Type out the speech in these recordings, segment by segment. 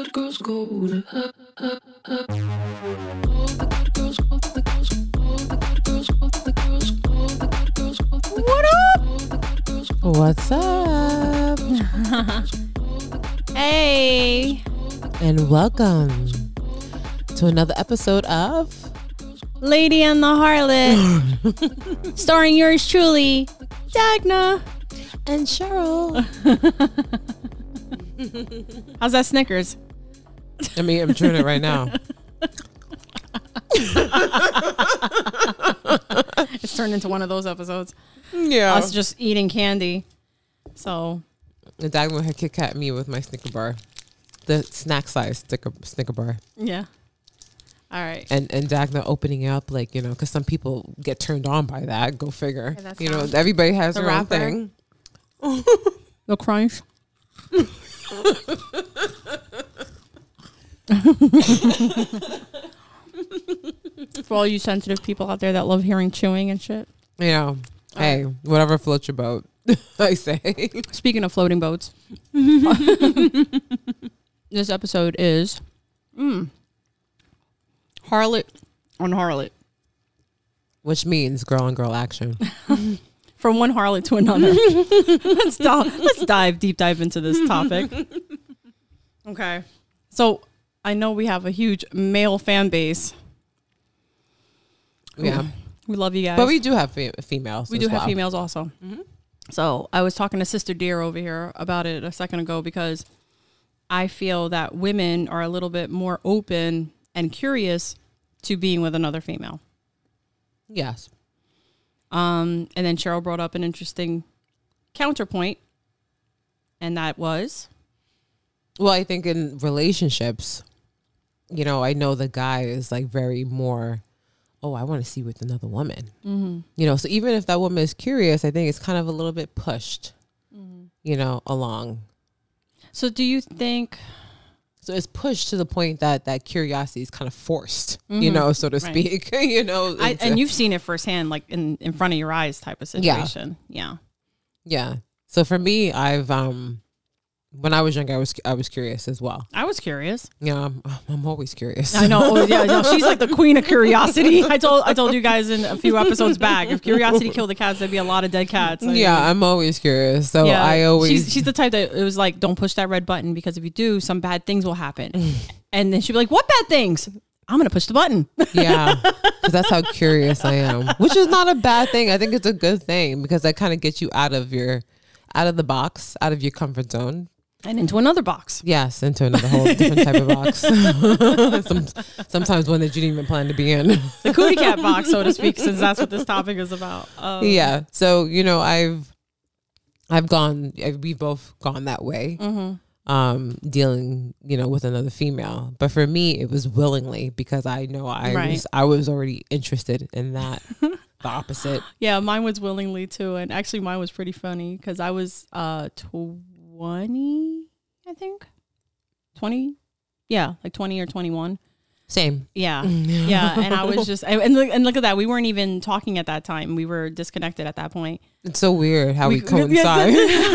good girls go to all the good girls go to the girls. All the good girls go to the girls. All the good girls go to the What girls. up? What's up? Hey. And welcome to another episode of Lady and the Harlot. Starring yours truly, Dagna. and Cheryl. How's that Snickers? I mean, I'm chewing it right now. It's turned into one of those episodes. Yeah. Us just eating candy. So. And Dagmar had Kit Kat me with my Snicker bar. The snack size Snicker bar. Yeah. All right. And Dagna opening up, like, you know, because some people get turned on by that. Go figure. Yeah, that's you know, how- everybody has the their own wrapper. thing. The crunch. For all you sensitive people out there that love hearing chewing and shit. You know, hey, whatever floats your boat, I say. Speaking of floating boats, this episode is Harlot on Harlot. Which means girl on girl action. From one harlot to another. Let's deep dive into this topic. Okay. So I know we have a huge male fan base. Yeah. We love you guys. But we do have females. We as do have well. females also. So I was talking to Sister Deer over here about it a second ago because I feel that women are a little bit more open and curious to being with another female. Yes. And then Cheryl brought up an interesting counterpoint, and that was, Well, I think in relationships, you know, I know the guy is like very more, oh, I want to see with another woman. mm-hmm. You know, so even if that woman is curious, I think it's kind of a little bit pushed, you know, along. So do you think, So it's pushed to the point that that curiosity is kind of forced, you know, so to Right. speak, you know. and you've seen it firsthand, like in front of your eyes type of situation. Yeah. Yeah. So for me, I've, when I was younger, I was curious as well. I was curious. Yeah, I'm always curious. I know. Oh, yeah, no, she's like the queen of curiosity. I told you guys in a few episodes back, if curiosity killed the cats, there'd be a lot of dead cats. I mean, Yeah, I'm always curious. So yeah, I always. she's the type that it was like, don't push that red button because if you do, some bad things will happen. And then she'd be like, what bad things? I'm going to push the button. Yeah, because that's how curious I am, which is not a bad thing. I think it's a good thing because that kind of gets you out of the box, out of your comfort zone. And into another box. Yes, into another whole different type of box. Sometimes one that you didn't even plan to be in. The cootie cat box, so to speak, since that's what this topic is about. Yeah. So, you know, we've both gone that way, dealing, you know, with another female. But for me, it was willingly because I know I was already interested in that. The opposite. Yeah, mine was willingly too. And actually mine was pretty funny because I was 20, I think. 20? Yeah, like 20 or 21. Same. Yeah. Yeah. And I was just, and look at that. We weren't even talking at that time. We were disconnected at that point. It's so weird how we coincide.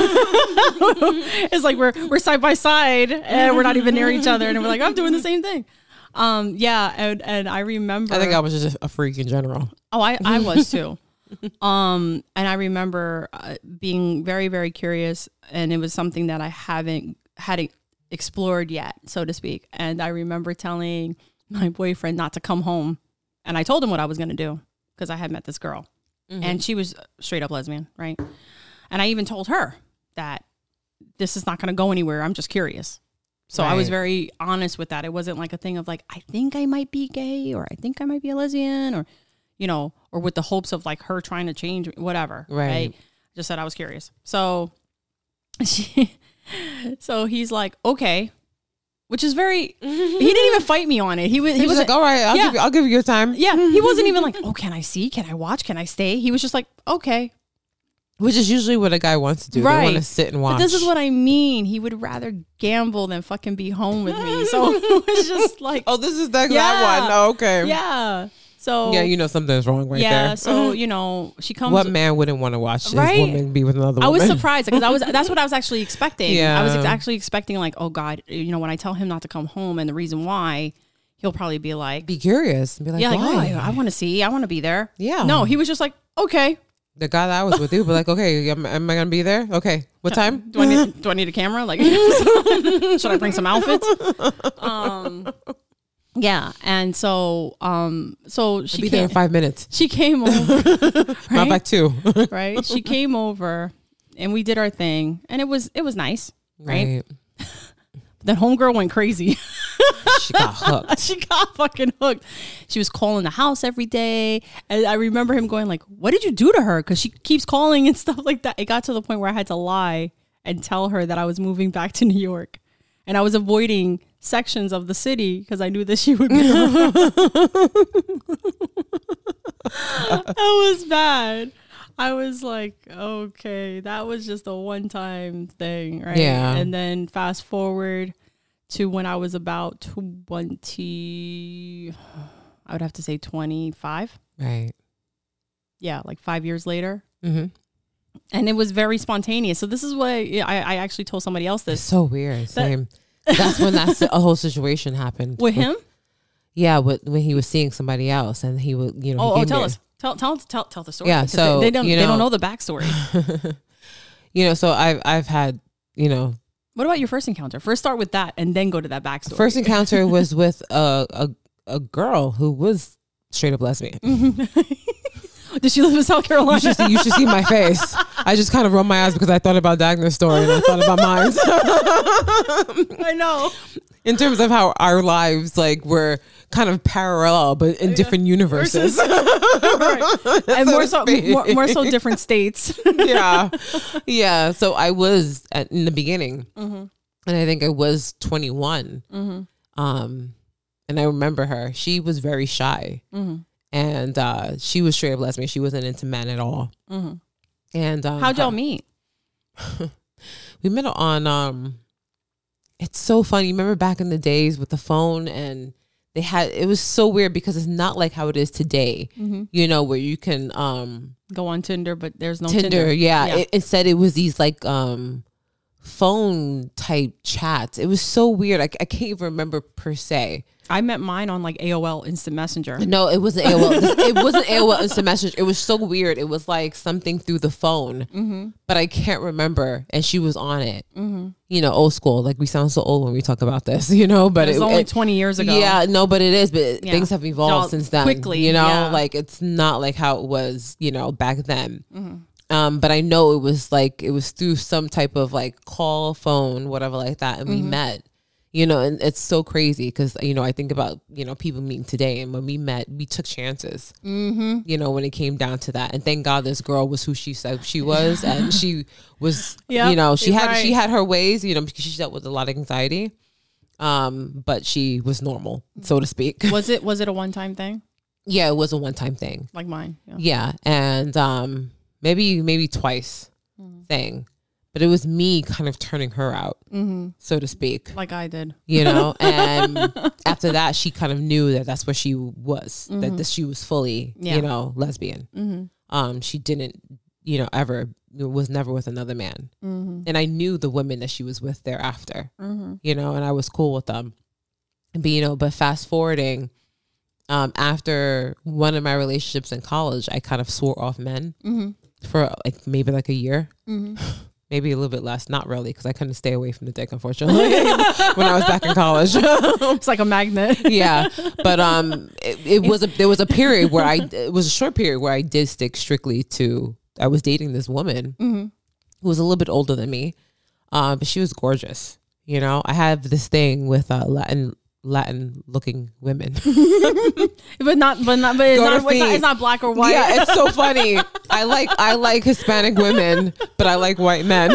It's like we're side by side and we're not even near each other. And we're like, I'm doing the same thing. Yeah. And I remember. I think I was just a freak in general. Oh, I was too. And I remember being very, very curious, and it was something that I hadn't explored yet, so to speak. And I remember telling my boyfriend not to come home, and I told him what I was going to do because I had met this girl, and she was straight up lesbian, right? And I even told her that this is not going to go anywhere. I'm just curious. So I was very honest with that. It wasn't like a thing of like, I think I might be gay, or I think I might be a lesbian, or you know, or with the hopes of like her trying to change, whatever. Right. Just said I was curious. So so he's like, okay, which is very, he didn't even fight me on it. He was like, all right, I'll give you your time. Yeah. He wasn't even like, oh, can I see? Can I watch? Can I stay? He was just like, okay. Which is usually what a guy wants to do. Right. They want to sit and watch. But this is what I mean. He would rather gamble than fucking be home with me. So it was just like, oh, this is that one. Oh, okay. Yeah. So Yeah, you know something's wrong right yeah, there. so she comes. What man wouldn't want to watch his Right? woman be with another woman? I was surprised because that's what I was actually expecting. Yeah. I was actually expecting like, oh God, when I tell him not to come home and the reason why, he'll probably be like, Be curious. Be like, yeah, like, why? oh, I want to see, I want to be there. Yeah. No, he was just like, okay. The guy that I was with, he was like, okay, am I going to be there? Okay. What time? Do I need a camera? Like, should I bring some outfits? Yeah, and so she Be there in 5 minutes. She came over, Not back 2. right? She came over, and we did our thing, and it was nice, right? Then homegirl went crazy. She got hooked. She got fucking hooked. She was calling the house every day, and I remember him going like, "What did you do to her?" Because she keeps calling and stuff like that. It got to the point where I had to lie and tell her that I was moving back to New York, and I was avoiding sections of the city because I knew that she would be around. That was bad. I was like, okay, that was just a one-time thing, right? Yeah. And then fast forward to when I was about 20, I would have to say 25. Right. Yeah, like 5 years later. Mm-hmm. And it was very spontaneous. So this is what I actually told somebody else It's this. so weird. Same. That's when a whole situation happened. With him? Yeah, when he was seeing somebody else and he would, he Oh, came tell there. us. Tell the story. Yeah, because so, they don't know the backstory. So I've had, What about your first encounter? First start with that and then go to that backstory. first encounter was with a girl who was straight up lesbian. Did she live in South Carolina? You should see my face. I just kind of rolled my eyes because I thought about Dagner's story and I thought about mine. I know. In terms of how our lives were kind of parallel, but in different universes. Right. And more so different states. Yeah. So I was in the beginning, and I think I was 21. And I remember her. She was very shy, and she was straight up lesbian. She wasn't into men at all. And how'd y'all meet? We met on. It's so funny. You remember back in the days with the phone and. It was so weird because it's not like how it is today, where you can go on Tinder, but there's no Tinder. Yeah. Instead, it was these phone type chats. It was so weird. I can't even remember per se. I met mine on AOL Instant Messenger. No, it wasn't AOL. It wasn't AOL Instant Messenger. It was so weird. It was something through the phone, but I can't remember. And she was on it. Old school. We sound so old when we talk about this. But it was only 20 years ago. Yeah, no, but it is. But things have evolved since then. Quickly, it's not like how it was. Back then. But I know it was through some type of call, phone, whatever like that, and we met. And it's so crazy because, I think about, people meeting today. And when we met, we took chances, when it came down to that. And thank God this girl was who she said she was. And she was, she had her ways, because she dealt with a lot of anxiety. But she was normal, so to speak. Was it a one-time thing? Yeah, it was a one-time thing. Like mine. Yeah. And maybe twice thing. But it was me kind of turning her out, so to speak. Like I did. And after that, she kind of knew that that's where she was, that she was fully, lesbian. She didn't, ever, was never with another man. And I knew the women that she was with thereafter, and I was cool with them. But fast forwarding, after one of my relationships in college, I kind of swore off men for maybe a year. Maybe a little bit less, not really, because I couldn't stay away from the dick, unfortunately, when I was back in college. It's like a magnet. Yeah, but there was a period where it was a short period where I did stick strictly to. I was dating this woman who was a little bit older than me, but she was gorgeous. I have this thing with Latin looking women, but it's not black or white. Yeah, it's so funny. I like Hispanic women, but I like white men.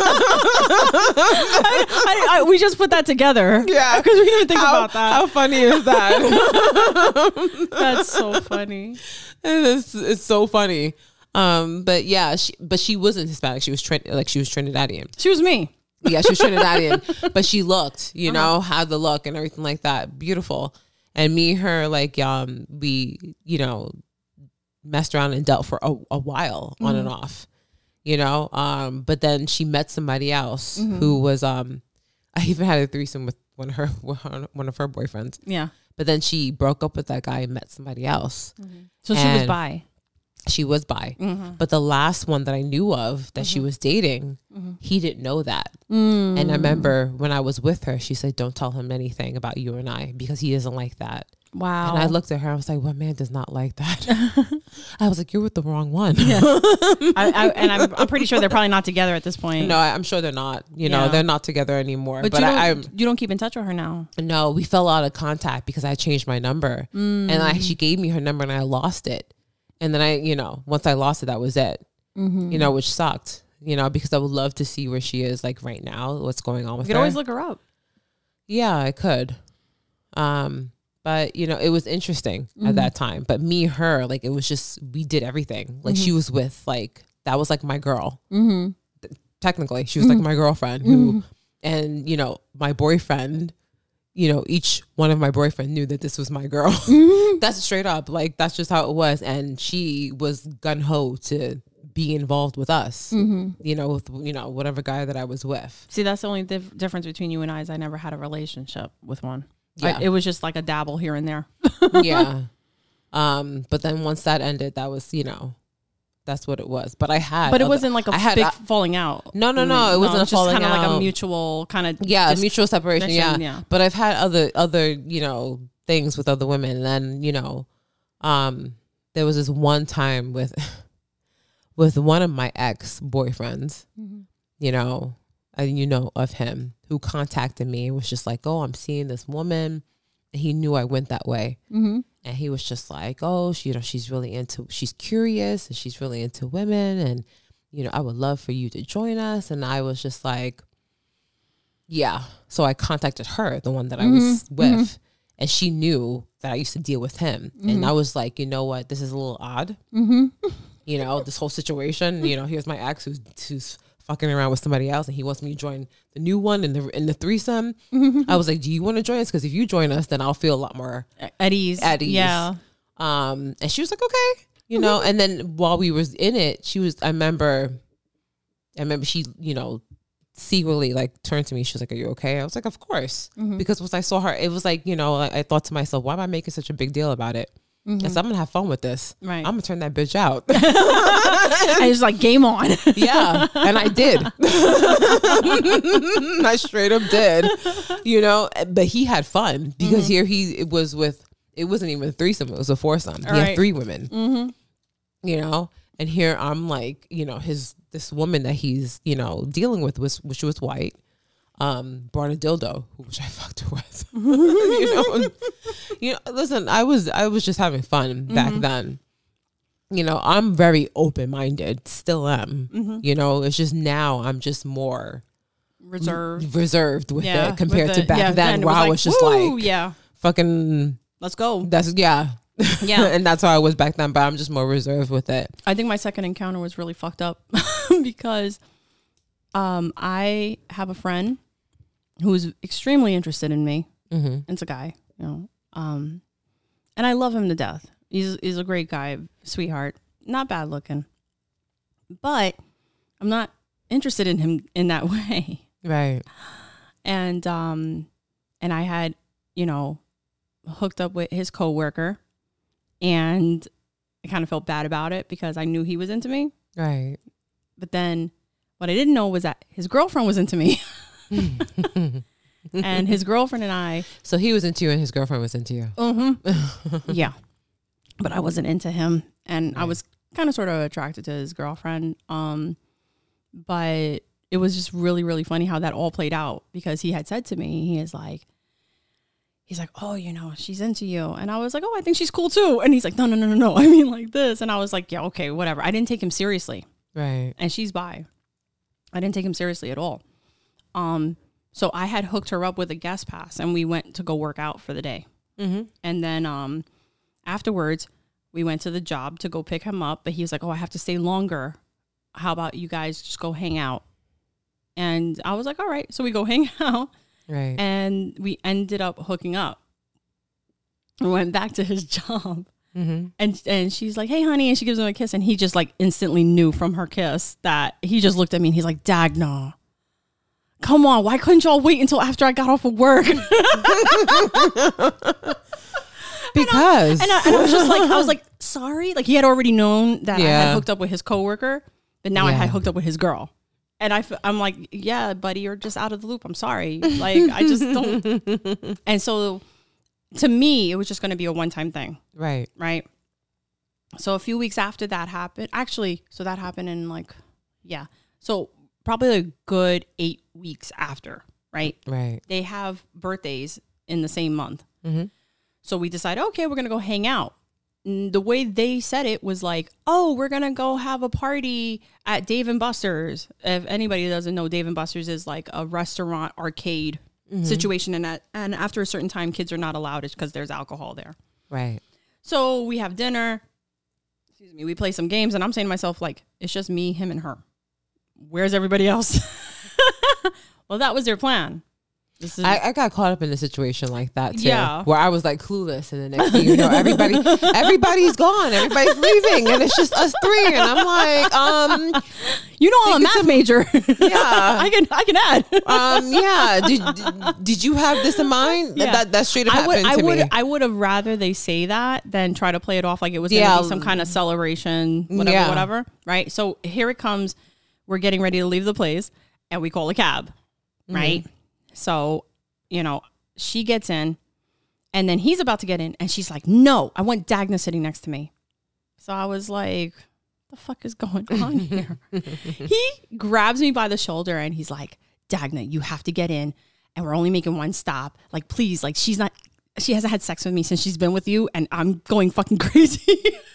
We just put that together. Yeah, because we didn't think about that. How funny is that? That's so funny. It's so funny. But yeah, she wasn't Hispanic. She was Trinidadian. She was me. Yeah, she was Trinidadian, but she looked, had the look and everything like that. Beautiful. And me and her, like, we, you know, messed around and dealt for a while on and off, you know. But then she met somebody else who was, I even had a threesome with one of her boyfriends. Yeah. But then she broke up with that guy and met somebody else. So she was bi. She was bi. But the last one that I knew of that she was dating, he didn't know that. And I remember when I was with her, she said, don't tell him anything about you and I because he doesn't like that. Wow. And I looked at her, I was like, what man does not like that? I was like, you're with the wrong one. Yeah. I'm pretty sure they're probably not together at this point. No, I'm sure they're not. You know, they're not together anymore. But you don't keep in touch with her now? No, we fell out of contact because I changed my number. And she gave me her number and I lost it. And then you know, once I lost it, that was it. You know, which sucked. You know, because I would love to see where she is like right now, what's going on with her. You could always look her up. Yeah, I could. But you know, it was interesting at that time. But me, her, like, it was just, we did everything. Like she was with, like, that was like my girl. Technically, she was like my girlfriend who, and you know, my boyfriend, you know, each one of my boyfriend knew that this was my girl. That's straight up. Like, that's just how it was. And she was gun ho to be involved with us, you know, with, you know, whatever guy that I was with. See, that's the only difference between you and I is I never had a relationship with one. Yeah. It was just like a dabble here and there. Yeah. But then once that ended, that was, you know, that's what it was. But it wasn't like a big falling out. No. It wasn't a falling out. Just kind of like a mutual kind of. Yeah, mutual separation. Yeah. But I've had other, you know, things with other women. And then, you know, there was this one time with one of my ex-boyfriends, you know, and you know of him, who contacted me and was just like, oh, I'm seeing this woman. And he knew I went that way. And he was just like, oh, you know, she's curious and she's really into women. And, you know, I would love for you to join us. And I was just like, yeah. So I contacted her, the one that I was with. And she knew that I used to deal with him. And I was like, you know what? This is a little odd. You know, this whole situation, you know, here's my ex who's fucking around with somebody else and he wants me to join the new one in the threesome. I was like, do you want to join us? Because if you join us, then I'll feel a lot more at ease. Yeah. And she was like, okay, you know. And then while we was in it, I remember she, you know, secretly like turned to me. She was like, are you okay? I was like, of course. Because once I saw her, it was like, you know, I thought to myself, why am I making such a big deal about it? And so I'm gonna have fun with this. Right. I'm gonna turn that bitch out. I was like, game on. Yeah. And I did. I straight up did. You know, but he had fun because here it wasn't even a threesome, it was a foursome. He had 3 women. You know, and here I'm like, you know, this woman that he's, you know, dealing with which was white. Brought a dildo, which I fucked her with. you know, listen, I was just having fun back then. You know, I'm very open-minded, still am. You know, it's just now I'm just more reserved with it compared to back then where I was just like, fucking, let's go. Yeah. And that's how I was back then, but I'm just more reserved with it. I think my second encounter was really fucked up because I have a friend who's extremely interested in me. It's a guy, you know, and I love him to death. He's a great guy, sweetheart, not bad looking, but I'm not interested in him in that way. Right. And I had, you know, hooked up with his coworker, and I kind of felt bad about it because I knew he was into me. Right. But then what I didn't know was that his girlfriend was into me. And his girlfriend and I. So he was into you and his girlfriend was into you. Yeah. But I wasn't into him. And I was kind of sort of attracted to his girlfriend. But it was just really, really funny how that all played out because he had said to me, he's like, oh, you know, she's into you. And I was like, oh, I think she's cool too. And he's like, no. I mean like this. And I was like, yeah, okay, whatever. I didn't take him seriously. Right. And she's bi. I didn't take him seriously at all. So I had hooked her up with a guest pass and we went to go work out for the day. And then afterwards we went to the job to go pick him up, but he was like, oh, I have to stay longer. How about you guys just go hang out? And I was like, all right. So we go hang out. Right. And we ended up hooking up. went back to his job. And she's like, hey, honey. And she gives him a kiss. And he just like instantly knew from her kiss that he just looked at me and he's like, Dagna, come on. Why couldn't y'all wait until after I got off of work? Because. And I was just like, I was like, sorry. Like he had already known that I had hooked up with his coworker, but now I had hooked up with his girl. And I'm like, yeah, buddy, you're just out of the loop. I'm sorry. Like, I just don't. And so to me, it was just going to be a one-time thing. Right. Right. So a few weeks after that happened, actually, so that happened in like, so probably a good 8 weeks after, right? Right. They have birthdays in the same month. Mm-hmm. So we decided, okay, we're going to go hang out. And the way they said it was like, oh, we're going to go have a party at Dave & Buster's. If anybody doesn't know, Dave & Buster's is like a restaurant arcade situation. And after a certain time, kids are not allowed because there's alcohol there. Right. So we have dinner. Excuse me. We play some games. And I'm saying to myself, like, it's just me, him, and her. Where's everybody else? Well, that was their plan. I got caught up in a situation like that too, where I was like clueless, and the next thing you know, everybody's gone, everybody's leaving, and it's just us three, and I'm like, you know, I'm a math major. Yeah, I can add. Yeah. Did you have this in mind? Yeah. That straight up happened to me. I would have rather they say that than try to play it off like it was going to be some kind of celebration, whatever. Right. So here it comes. We're getting ready to leave the place, and we call a cab. Right. So, you know, she gets in and then he's about to get in and she's like, no, I want Dagna sitting next to me. So I was like, what the fuck is going on here? He grabs me by the shoulder and he's like, Dagna, you have to get in and we're only making one stop. Like, please, like she hasn't had sex with me since she's been with you and I'm going fucking crazy.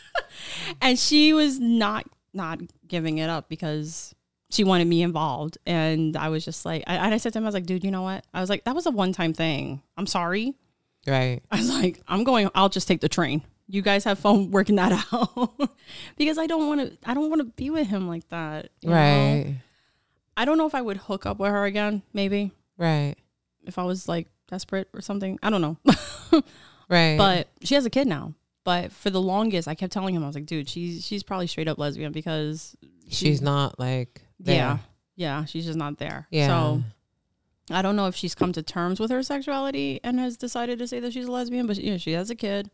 And she was not giving it up because she wanted me involved. And I was just like, I said to him, I was like, dude, you know what? I was like, that was a one-time thing. I'm sorry. Right. I was like, I'll just take the train. You guys have fun working that out. Because I don't want to be with him like that. Right. Know? I don't know if I would hook up with her again, maybe. Right. If I was like desperate or something. I don't know. Right. But she has a kid now. But for the longest, I kept telling him, I was like, dude, she's probably straight up lesbian because she's not like there. Yeah, she's just not there. Yeah. So I don't know if she's come to terms with her sexuality and has decided to say that she's a lesbian, but she has a kid.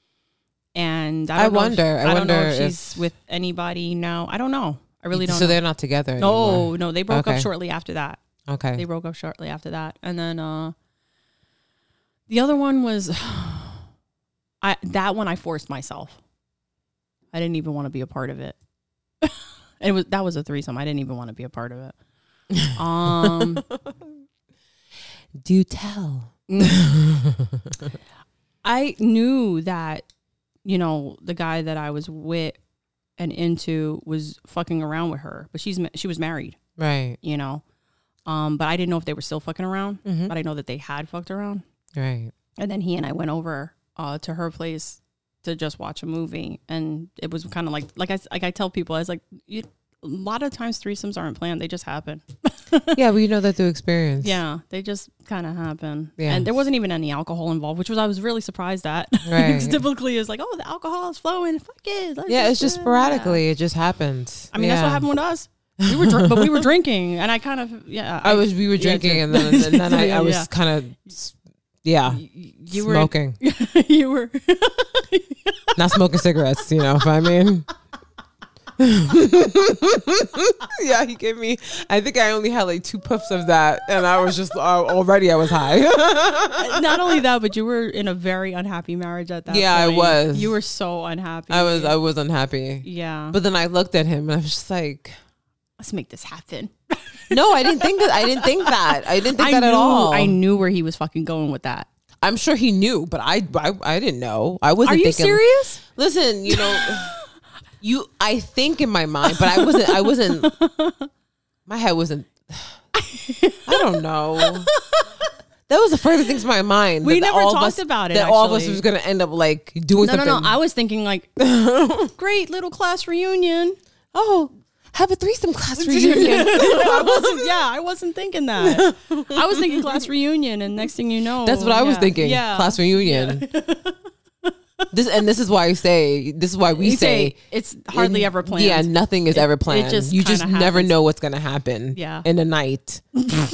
And I wonder if she's with anybody now. I don't know. I really don't know. So they're not together anymore. No, they broke up shortly after that. Okay. They broke up shortly after that. And then the other one was that one I forced myself. I didn't even want to be a part of it. That was a threesome. I didn't even want to be a part of it. Do tell. I knew that, you know, the guy that I was with and into was fucking around with her, but she was married. Right. You know, but I didn't know if they were still fucking around, but I know that they had fucked around. Right. And then he and I went over to her place to just watch a movie, and it was kind of like I tell people, I was like, a lot of times threesomes aren't planned; they just happen. Yeah, we know that through experience. Yeah, they just kind of happen. Yeah. And there wasn't even any alcohol involved, which I was really surprised at. Right. Typically, it's like, oh, the alcohol is flowing. Fuck it. It's just sporadically. It just happens. I mean, that's what happened with us. We were, but we were drinking, and I kind of, we were drinking, and then I was kind of. Yeah, you smoking. You were not smoking cigarettes, you know. If I mean, yeah, he gave me. I think I only had like 2 puffs of that, and I was just already I was high. Not only that, but you were in a very unhappy marriage at that. Yeah, point. I was. You were so unhappy. I was unhappy. Yeah, but then I looked at him, and I was just like, let's make this happen. No, I didn't think that. I didn't think that at all. I knew where he was fucking going with that. I'm sure he knew, but I didn't know. I wasn't. Are you thinking, serious? Listen, you know, I think in my mind, but I wasn't. My head wasn't. I don't know. That was the furthest thing to my mind. We never talked about it. That all of us was going to end up like doing something. No. I was thinking like, great little class reunion. Oh. Have a threesome class reunion. I wasn't thinking that. I was thinking class reunion, and next thing you know, that's what I was thinking. Yeah, class reunion. Yeah. This is why we say it's hardly ever planned. Yeah, nothing is ever planned. You just never happens. know what's gonna happen. Yeah. In the night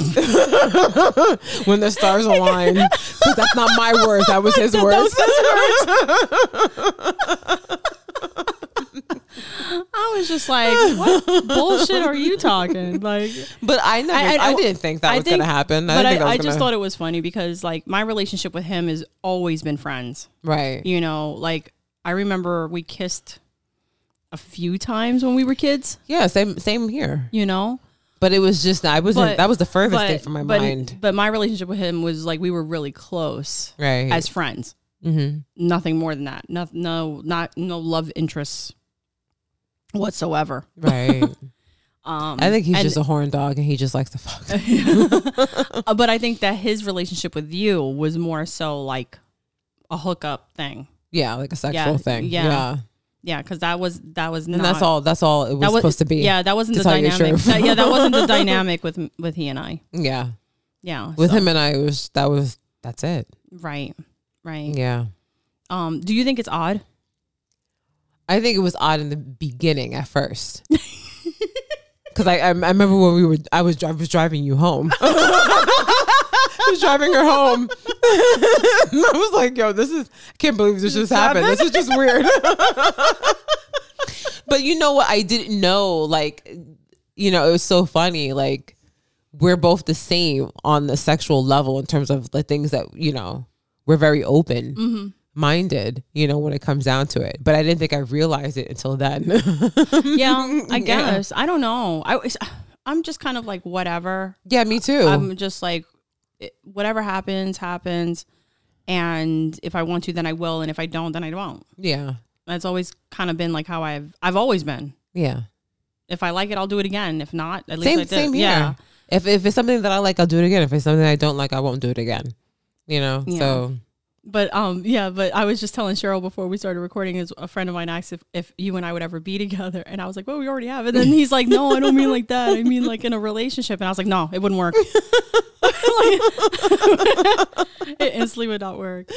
when the stars align. 'Cause that's not my words. That was his words. I was just like, what bullshit are you talking? Like, but I didn't think that was gonna happen. I just thought it was funny because like my relationship with him has always been friends. Right. You know, like I remember we kissed a few times when we were kids. Yeah, same here. You know? But it was just that was the furthest thing from my mind. But my relationship with him was like we were really close. Right. As friends. Mm-hmm. Nothing more than that. No love interests whatsoever. Right. I think he's just a horn dog and he just likes to fuck. But I think that his relationship with you was more so like a hookup thing. Yeah, like a sexual thing. Yeah. Yeah, because that was not, and that's all it was supposed to be. Yeah, that wasn't the dynamic. That wasn't the dynamic with he and I. Yeah. Yeah. With him and I that's it. Right. Yeah. Do you think it's odd? I think it was odd in the beginning at first. Because I remember when I was driving you home. I was driving her home. And I was like, yo, I can't believe this just happened. This is just weird. But you know what? I didn't know, like, you know, it was so funny. Like, we're both the same on the sexual level in terms of the things that, you know, we're very open minded, you know, when it comes down to it. But I didn't think I realized it until then. Yeah, I guess. I don't know. I'm just kind of like, whatever. Yeah, me too. I'm just like, whatever happens. And if I want to, then I will. And if I don't, then I won't. Yeah. That's always kind of been like how I've always been. Yeah. If I like it, I'll do it again. If not, at least I did. Same here. Yeah. If it's something that I like, I'll do it again. If it's something I don't like, I won't do it again. You know? Yeah. So. But but I was just telling Cheryl before we started recording, is a friend of mine asked if you and I would ever be together, and I was like, well, we already have. And then he's like, no, I don't mean like that. I mean like in a relationship. And I was like, no, it wouldn't work. It instantly would not work.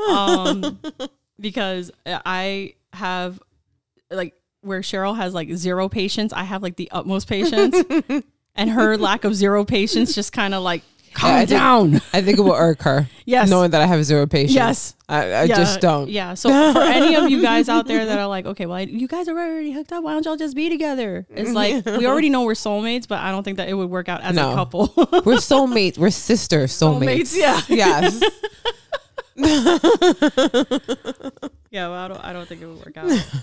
Because I have like where Cheryl has like zero patience, I have like the utmost patience, and her lack of zero patience just kind of like. Calm down. I think it will irk her. Yes. Knowing that I have zero patience. Yes. I just don't. Yeah. So for any of you guys out there that are like, okay, well, you guys are already hooked up. Why don't y'all just be together? It's like, we already know we're soulmates, but I don't think that it would work out as a couple. We're soulmates. We're sister soulmates. Yeah. Yes. Yeah. Well, I don't think it would work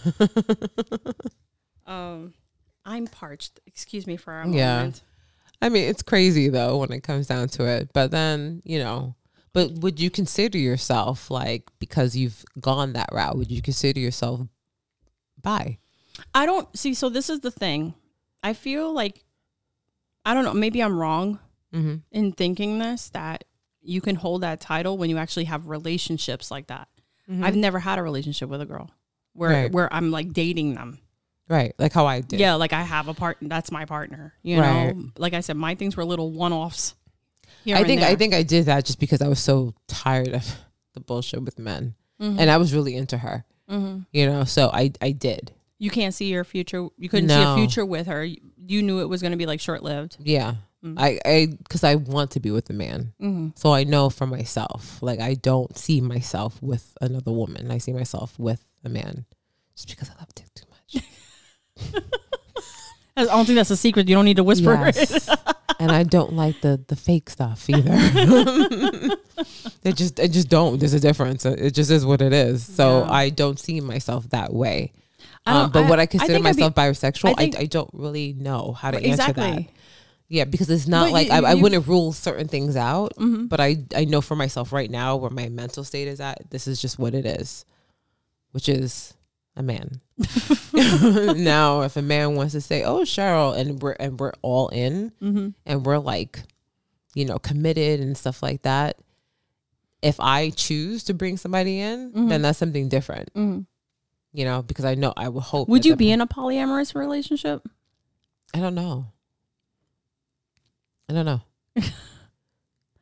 out. I'm parched. Excuse me for a moment. Yeah. I mean, it's crazy though when it comes down to it. But then, you know, but would you consider yourself like, because you've gone that route, would you consider yourself bi? I don't see. So this is the thing. I feel like, I don't know, maybe I'm wrong in thinking this, that you can hold that title when you actually have relationships like that. I've never had a relationship with a girl where I'm like dating them. Right. Like how I did. Yeah. Like I have a partner. That's my partner. You know, like I said, my things were little one-offs. I think I did that just because I was so tired of the bullshit with men, and I was really into her. You know, so I did. You can't see your future. You couldn't see a future with her. You knew it was going to be like short-lived. Yeah. Because I want to be with a man. So I know for myself, like I don't see myself with another woman. I see myself with a man just because I love dick too much. I don't think that's a secret. You don't need to whisper it. And I don't like the fake stuff either. It just don't. There's a difference. It just is what it is. So I don't see myself that way. But would I consider myself bisexual? I don't really know how to answer that. Yeah, because it's not like I wouldn't rule certain things out. But I know for myself right now where my mental state is at, this is just what it is, which is a man. Now, if a man wants to say, "Oh, Cheryl," and we're all in, and we're like, you know, committed and stuff like that. If I choose to bring somebody in, then that's something different. You know, because I know I would hope. Would you be in a polyamorous relationship? I don't know.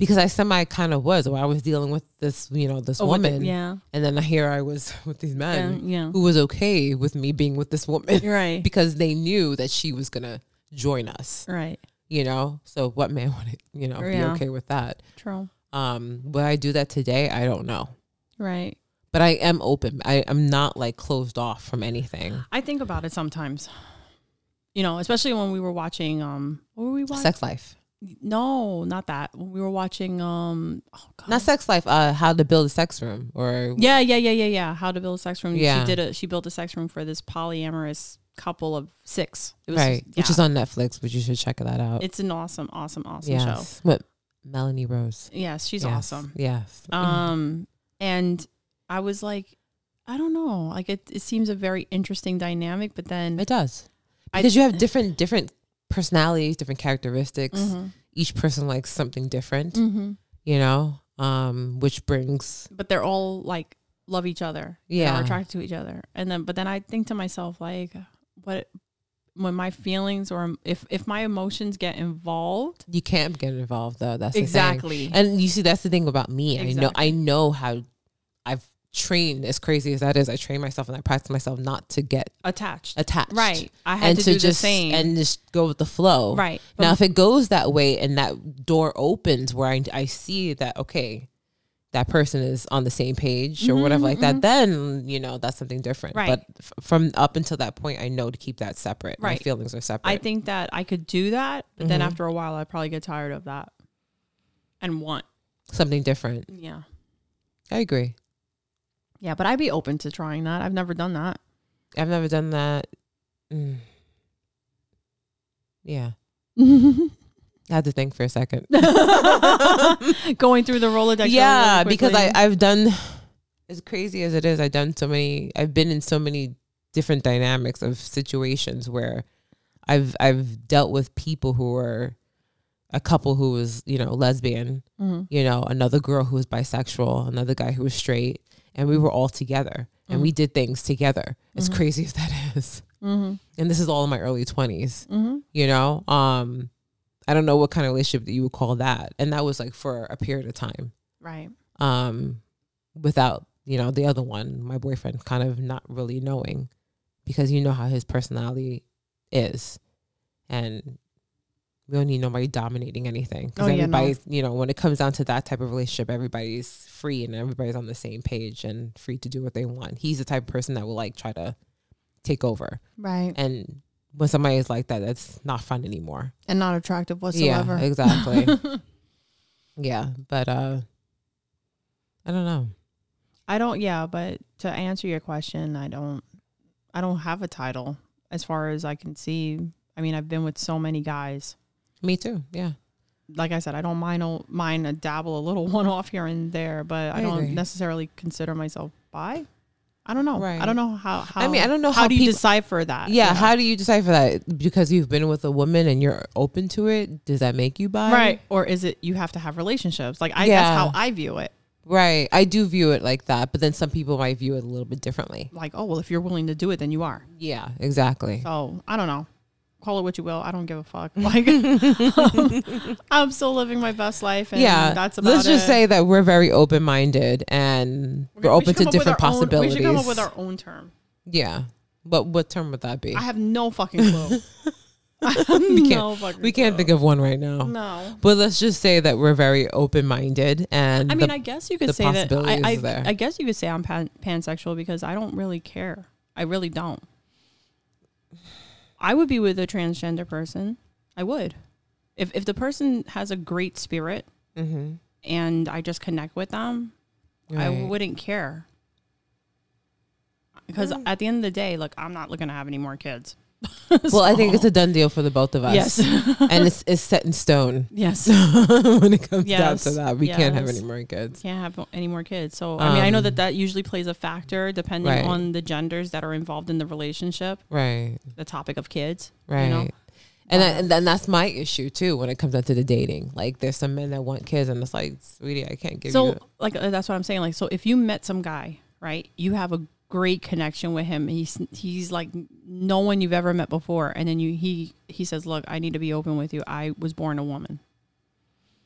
because I semi kind of was, or I was dealing with this, this woman. Yeah. And then here I was with these men Yeah. who was okay with me being with this woman. Right. Because they knew that she was going to join us. Right. So what man would, be okay with that? True. Would I do that today? I don't know. Right. But I am open. I'm not like closed off from anything. I think about it sometimes. Especially when we were watching, what were we watching? Sex Life. No, not that. When we were watching, Not Sex Life. How to Build a Sex Room, or Yeah. How to Build a Sex Room. Yeah. She built a sex room for this polyamorous couple of 6. It was, right, which is on Netflix, but you should check that out. It's an awesome yes. show. What? Melanie Rose. Yes, she's Yes. awesome. Yes. And I was like, I don't know, like it seems a very interesting dynamic, but then It does, because you have different personalities, different characteristics. Mm-hmm. Each person likes something different. Mm-hmm. Which brings. But they're all like love each other. Yeah. Are attracted to each other. But then I think to myself, like, when my feelings or if my emotions get involved, You can't get involved though. That's exactly. The thing. And you see, that's the thing about me. Exactly. I know how I've trained, as crazy as that is. I train myself and I practice myself not to get attached. Right. I had and to do just the same. and just go with the flow. Right. Now, if it goes that way and that door opens where I see that, okay, that person is on the same page or whatever like that, then, that's something different. Right. But from up until that point, I know to keep that separate. My Right. feelings are separate. I think that I could do that, but then after a while, I'd probably get tired of that and want. Something different. Yeah. I agree. Yeah, but I'd be open to trying that. I've never done that. I've never done that. Yeah. I had to think for a second. Going through the Rolodex. Yeah, really because quickly. I've done, as crazy as it is, I've been in so many different dynamics of situations where I've dealt with people who were a couple who was, lesbian, another girl who was bisexual, another guy who was straight, and we were all together and we did things together, as crazy as that is. And this is all in my early 20s, I don't know what kind of relationship that you would call that. And that was like for a period of time. Right. Without, the other one, my boyfriend, kind of not really knowing, because you know how his personality is. And we don't need nobody dominating anything. Because everybody's, when it comes down to that type of relationship, everybody's free and everybody's on the same page and free to do what they want. He's the type of person that will like try to take over. Right. And when somebody is like that, that's not fun anymore. And not attractive whatsoever. Yeah, exactly. Yeah, but I don't know. But to answer your question, I don't have a title as far as I can see. I mean, I've been with so many guys. Me too. Yeah. Like I said, I don't mind a dabble, a little one off here and there, but I don't agree. necessarily consider myself bi. I don't know. Right. I don't know how I mean, I don't know how do you people decipher that? Yeah, how do you decipher that? Because you've been with a woman and you're open to it, does that make you bi? Right. Or is it you have to have relationships? Like that's how I view it. Right. I do view it like that, but then some people might view it a little bit differently. Like, oh, well, if you're willing to do it, then you are. Yeah, exactly. So I don't know. Call it what you will. I don't give a fuck. Like, I'm still living my best life. And that's about it. Let's just say that we're very open-minded and we're open to different possibilities. We should come up with our own term. Yeah. But what term would that be? I have no fucking clue. We can't think of one right now. No. But let's just say that we're very open-minded, and I mean, I guess you could the say that. possibilities there. I guess you could say I'm pansexual because I don't really care. I really don't. I would be with a transgender person. I would. If the person has a great spirit and I just connect with them, I wouldn't care. Because at the end of the day, look, I'm not looking to have any more kids. Well, I think it's a done deal for the both of us. Yes. And it's set in stone. Yes. When it comes down to that, we can't have any more kids. Can't have any more kids. So, I mean, I know that usually plays a factor depending on the genders that are involved in the relationship. Right. The topic of kids. Right. You know? And then that's my issue too when it comes down to the dating. Like there's some men that want kids and it's like, sweetie, I can't give you. So like that's what I'm saying. Like, so if you met some guy, right, you have a great connection with him. He's like no one you've ever met before, and then he says, look, I need to be open with you. I was born a woman.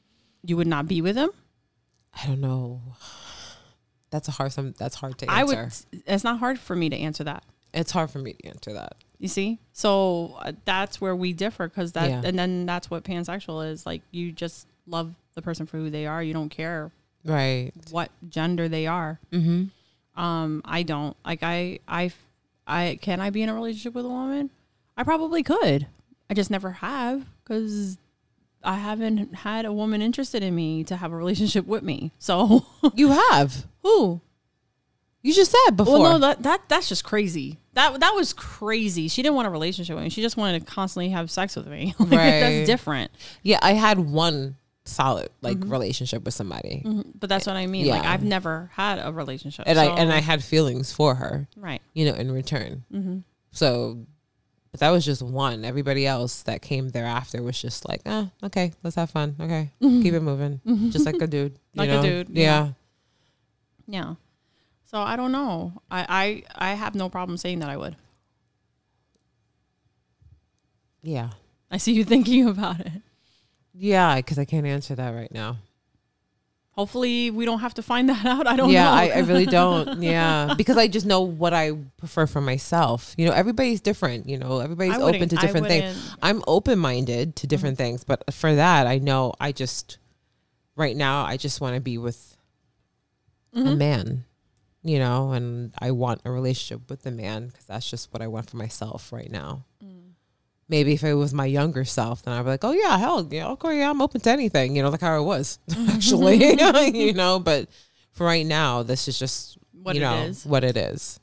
you would not be with him? I don't know. That's hard to answer. It's not hard for me to answer that. It's hard for me to answer that. You see? So that's where we differ Yeah. and then that's what pansexual is. Like, you just love the person for who they are. You don't care Right. what gender they are. Mm-hmm. I don't. Like, can I be in a relationship with a woman? I probably could. I just never have, because I haven't had a woman interested in me to have a relationship with me. So You have. who? You just said before. Well, no, that's just crazy. That was crazy. She didn't want a relationship with me. She just wanted to constantly have sex with me. Like, Right. That's different. Yeah, I had one solid relationship with somebody, But that's what I mean. Yeah. Like, I've never had a relationship. and so, I had feelings for her, right. in return. So, but that was just one. Everybody else that came thereafter was just like, okay, let's have fun. Okay, keep it moving, just like a dude. Like a dude, Yeah. Yeah. So I don't know. I have no problem saying that I would. Yeah. I see you thinking about it. Yeah, because I can't answer that right now. Hopefully we don't have to find that out. I don't know. Yeah, I really don't. Yeah, because I just know what I prefer for myself. Everybody's different. Everybody's I open wouldn't- to I different things. wouldn't- I'm open-minded to different things, but for that, I know right now, I just want to be with a man, and I want a relationship with the man because that's just what I want for myself right now. Maybe if it was my younger self, then I'd be like, oh yeah, hell yeah, okay, yeah, I'm open to anything, like how I was actually, but for right now, this is just what it is.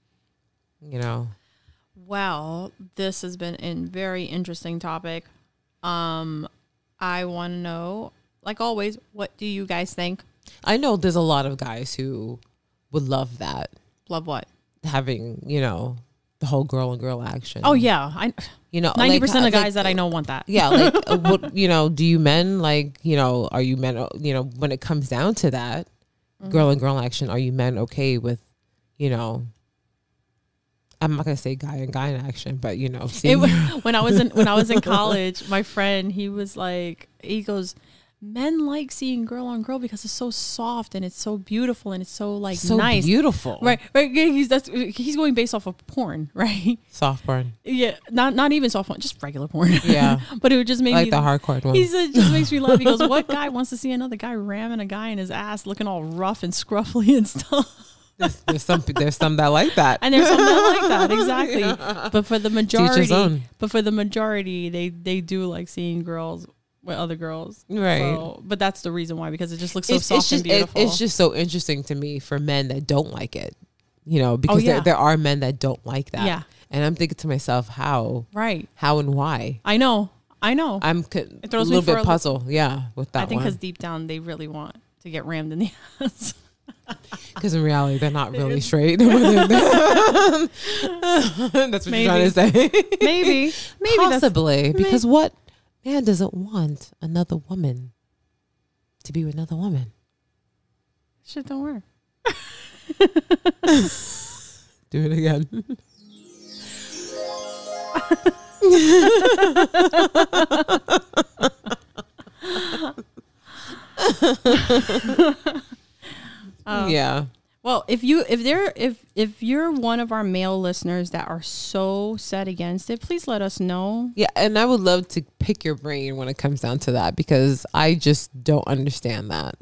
Well, this has been a very interesting topic. I want to know, like always, what do you guys think? I know there's a lot of guys who would love that, Love what? having, the whole girl on girl action. Oh yeah, 90% of guys that I know want that. Yeah, like what do you men are you men when it comes down to that girl on girl action, are you men okay with I'm not gonna say guy on guy in action, but When I was in college, my friend, he goes, men like seeing girl on girl because it's so soft and it's so beautiful and it's so so nice, beautiful, right? He's going based off of porn, right? soft porn, Yeah, not even soft porn, just regular porn. Yeah. But it would just make like me the hardcore one. He said, it just makes me laugh. He goes, what guy wants to see another guy ramming a guy in his ass, looking all rough and scruffy and stuff? There's some that like that, And there's some that like that, exactly. Yeah. But for the Teach his majority, they do like seeing girls with other girls, right? So, but that's the reason why, because it just looks so soft and beautiful. It's just so interesting to me for men that don't like it, because there are men that don't like that. Yeah. And I'm thinking to myself, how and why? I know. I'm It a throws me little for bit puzzled, with that. I think one. because deep down they really want to get rammed in the ass. Because in reality, they're not really straight. That's what you're trying to say. Maybe Possibly. Because what man doesn't want another woman to be with another woman? Shit don't work. Do it again. Yeah. Well, if you're one of our male listeners that are so set against it, please let us know. Yeah, and I would love to pick your brain when it comes down to that, because I just don't understand that.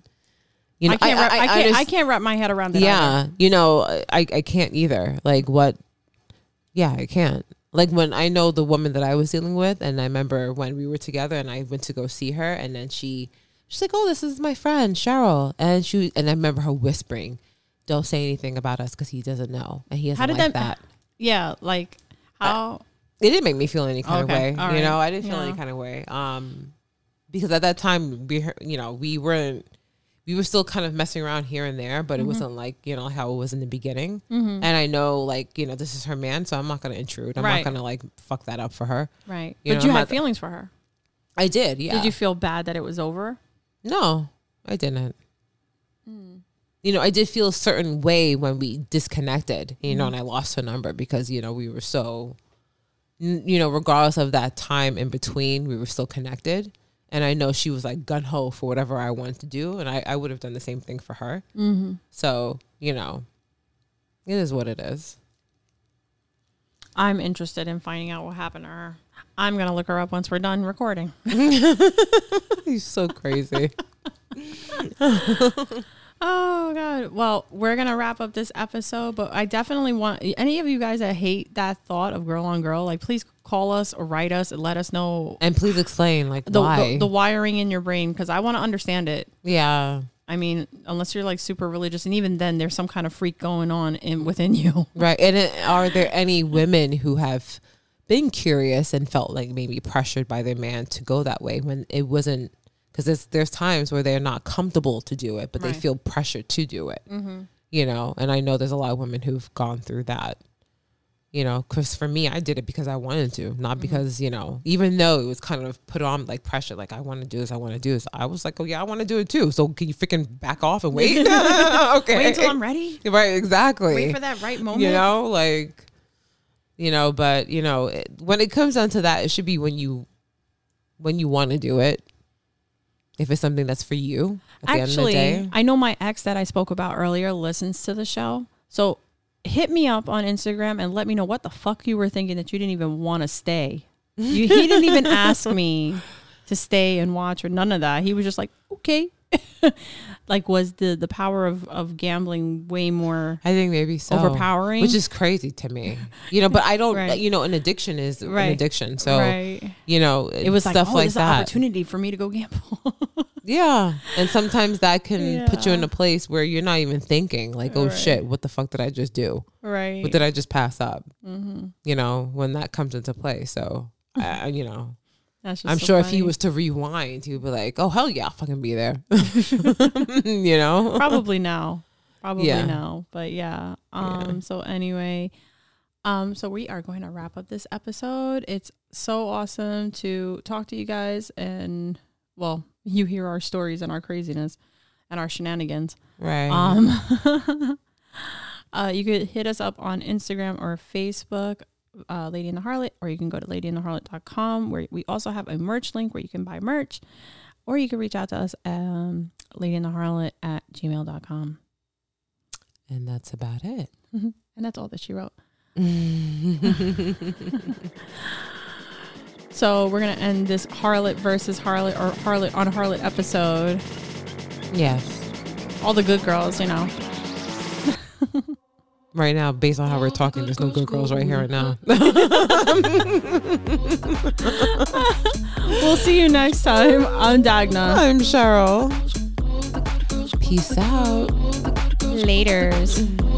I can't wrap my head around it. Yeah, I can't either. Like what? Yeah, I can't. Like when I know the woman that I was dealing with, and I remember when we were together, and I went to go see her, and then she's like, "Oh, this is my friend Cheryl," and I remember her whispering, "Don't say anything about us because he doesn't know, and he doesn't like that." Yeah, like how it didn't make me feel any kind of way. All right. I didn't feel any kind of way. Because at that time we were still kind of messing around here and there, but it wasn't like, how it was in the beginning. And I know this is her man, so I'm not going to intrude. I'm not going to like fuck that up for her. Right. But you had feelings for her. I did. Yeah. Did you feel bad that it was over? No, I didn't. I did feel a certain way when we disconnected, and I lost her number because, we were so, regardless of that time in between, we were still connected. And I know she was like gun ho for whatever I wanted to do. And I would have done the same thing for her. Mm-hmm. So, you know, it is what it is. I'm interested in finding out what happened to her. I'm going to look her up once we're done recording. He's so crazy. Oh, God. Well, we're going to wrap up this episode, but I definitely want any of you guys that hate that thought of girl on girl, like, please call us or write us and let us know. And please explain, like, why. The wiring in your brain, because I want to understand it. Yeah. I mean, unless you're like super religious, and even then there's some kind of freak going on within you. Right. And are there any women who have been curious and felt like maybe pressured by their man to go that way when it wasn't, because there's times where they're not comfortable to do it, but they feel pressured to do it, you know? And I know there's a lot of women who've gone through that, you know, because for me, I did it because I wanted to, not because, you know, even though it was kind of put on like pressure, like I want to do this, I was like, oh yeah, I want to do it too. So can you freaking back off and wait? Okay. Wait until I'm ready. Right. Exactly. Wait for that right moment. You know, like, you know, but you know, when it comes down to that, it should be when you want to do it. If it's something that's for you at the end of the day. I know my ex that I spoke about earlier listens to the show. So hit me up on Instagram and let me know what the fuck you were thinking that you didn't even want to stay. He didn't even ask me to stay and watch or none of that. He was just like, okay. Like, was the power of gambling way more, I think maybe so, overpowering? Which is crazy to me. You know, but I don't, Right. you know, an addiction is an addiction. So, Right. you know, It was stuff like, like this is an that. opportunity for me to go gamble. Yeah. And sometimes that can put you Yeah. in a place where you're not even thinking like, oh shit, what the fuck did I just do? Right. What did I just pass up? You know, when that comes into play. So, you know, That's just I'm so sure if funny. he was to rewind, he would be like, oh, hell yeah, I'll fucking be there. You know? Probably now. Yeah. Now. But yeah. So anyway, so we are going to wrap up this episode. It's so awesome to talk to you guys, and well, you hear our stories and our craziness and our shenanigans. Right. You could hit us up on Instagram or Facebook, Lady in the Harlot, or you can go to ladyintheharlot.com, where we also have a merch link where you can buy merch, or you can reach out to us ladyintheharlot@gmail.com. And that's about it. And that's all that she wrote. So we're going to end this Harlot versus Harlot, or Harlot on Harlot episode. Yes. All the good girls, you know. Right now, based on how we're talking, there's no good girls right here right now. We'll see you next time. I'm Dagna. I'm Cheryl. Peace out. Laters.